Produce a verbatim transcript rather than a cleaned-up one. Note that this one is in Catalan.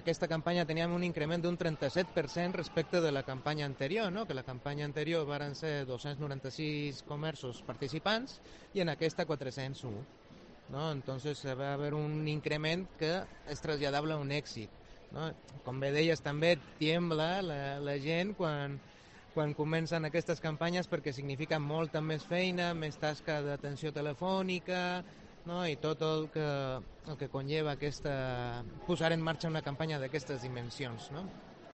aquesta campanya teníem un increment d'un trenta-set per cent respecte de la campanya anterior, no? Que la campanya anterior varen ser dos-cents noranta-sis comerços participants i en aquesta quatre-cents u, ¿no? Entonces va haver un increment que és traslladable a un èxit, no? Com bé deies també, tiembla la, la gent quan, quan comencen aquestes campanyes perquè significa molta més feina, més tasca d'atenció telefònica, no? I tot el que, el que conlleva aquesta, posar en marxa una campanya d'aquestes dimensions, no?